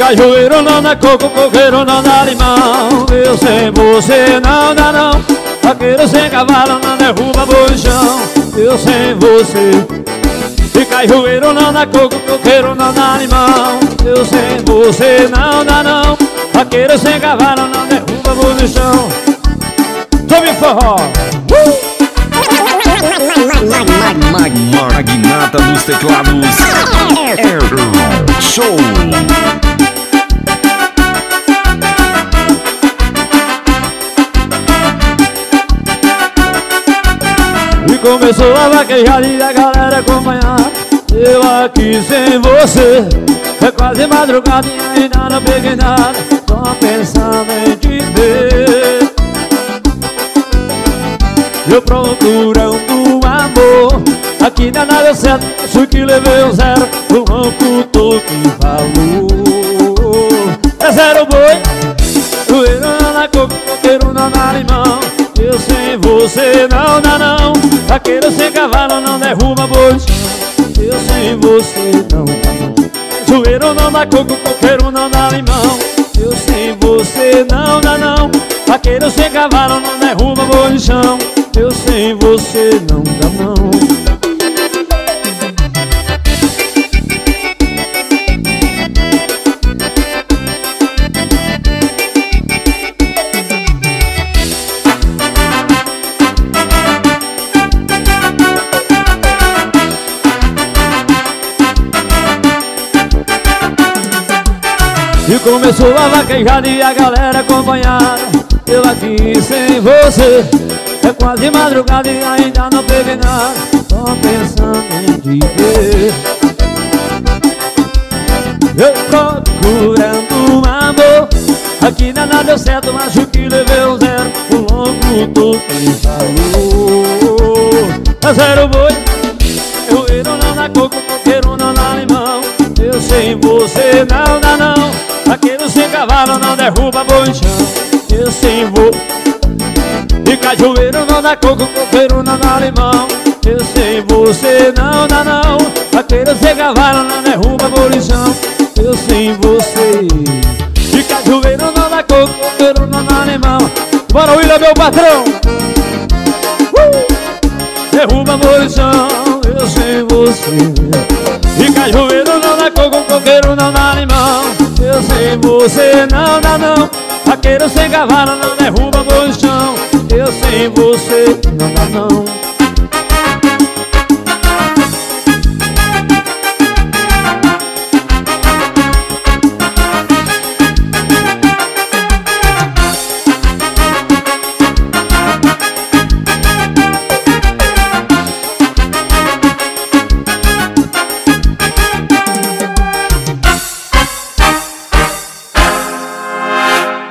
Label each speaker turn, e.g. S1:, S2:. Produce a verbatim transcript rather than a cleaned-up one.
S1: cajueiro não dá coco, coqueiro não dá limão. Eu sem você não dá não. Vaqueiro sem cavalo não derruba boi no chão. Eu sem você. E cajueiro não dá coco, coqueiro não dá limão. Eu sem você não dá não. Vaqueiro sem cavalo não derruba boi no chão. Tome forró. uh!
S2: Magnata dos teclados. Show.
S1: E começou a vaquejada e a galera acompanhar. Eu aqui sem você. É quase madrugada e ainda não peguei nada. Tô pensando em te ver. Eu procurando amor. Aqui não é nada certo, acho que levei um zero. O ronco toque falou. É zero boi. Coqueiro não dá coco, coqueiro não dá limão. Eu sem você não dá não. Vaqueiro sem cavalo não derruba boi. Eu sem você não dá não. Zoeiro não dá coco, coqueiro não dá limão. Eu sem você não dá não. Vaqueiro sem cavalo não derruba boi no chão. Eu sem você não dá não. E começou a vaquejada e a galera acompanhada. Eu aqui sem você. É quase madrugada e ainda não peguei nada. Tô pensando em te ver. Eu procurando amor. Aqui nada deu certo, acho que levei um zero. O longo toque falou. É zero boi. Eu não dá coco, coqueiro não dá limão. Eu sem você não dá não. Vaqueiro sem cavalo não derruba boi no chão. Eu sem você. E cajueiro não dá coco, coqueiro não dá limão. Eu sem você não dá não. Vaqueiro sem cavalo não derruba boi no chão. Eu sem você. E cajueiro não dá coco, coqueiro não dá limão. Bora, William, meu patrão. uh! Derruba boi no chão. Eu sem você. E cajueiro não dá coco, coqueiro não dá limão. Eu sem você não dá não. Vaqueiro sem cavalo não derruba boi no chão. Eu sem você não dá não.